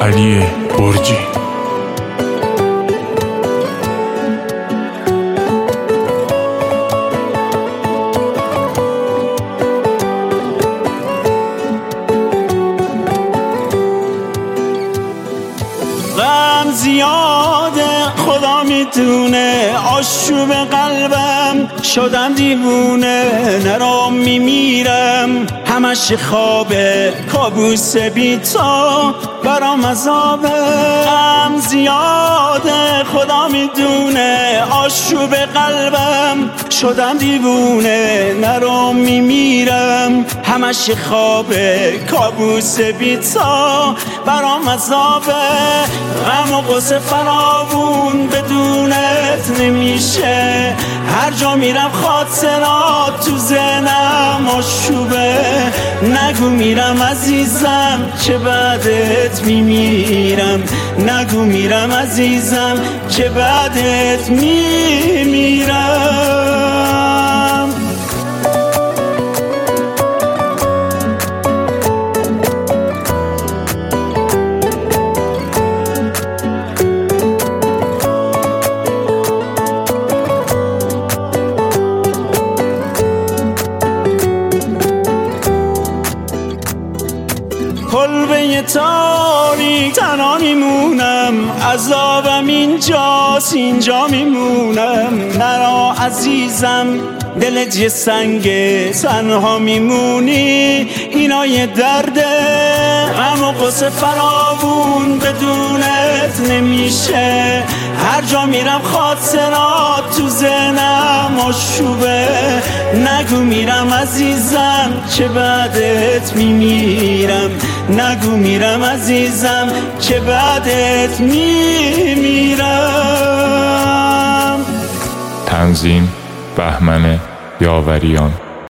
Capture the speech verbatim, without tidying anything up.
علی برجی. غم زیاده خدا میدونه، آشوب قلبم شدم دیوونه، نرام میمیرم همش خوابه، کابوس بی تو برام عذابه. غم زیاده خدا میدونه، آشوب قلبم شدم دیوونه، نرام میمیرم همش خوابه، کابوس بی تو برام عذابه. غم و غصه فراوون بدونت نمیشه، هر جا میرم خاطرات تو ذهنم آشوبه. نگو میرم عزیزم که بعدت میمیرم، نگو میرم عزیزم که بعدت میمیرم. کلبه تاریک تنها میمونم، عذابم اینجاست اینجا میمونم. نرا عزیزم دلت یه سنگه، تنها میمونی اینا یه درده. غم و غصه فراوون بدونت نمیشه، هر جا میرم خاطرات تو ذهنم آشوبه. نگو میرم عزیزم که بعدت میمیرم، نگو میرم عزیزم که بعدت میمیرم. تنظیم بهمن یاوریان.